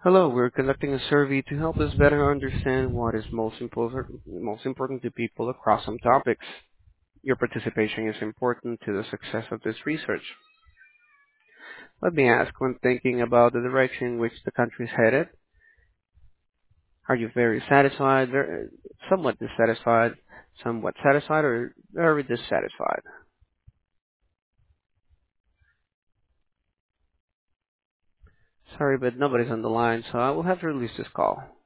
Hello, we're conducting a survey to help us better understand what is most important to people across some topics. Your participation is important to the success of this research. Let me ask, when thinking about the direction in which the country is headed, are you very satisfied, somewhat dissatisfied, somewhat satisfied, or very dissatisfied? Sorry, but nobody's on the line, so I will have to release this call.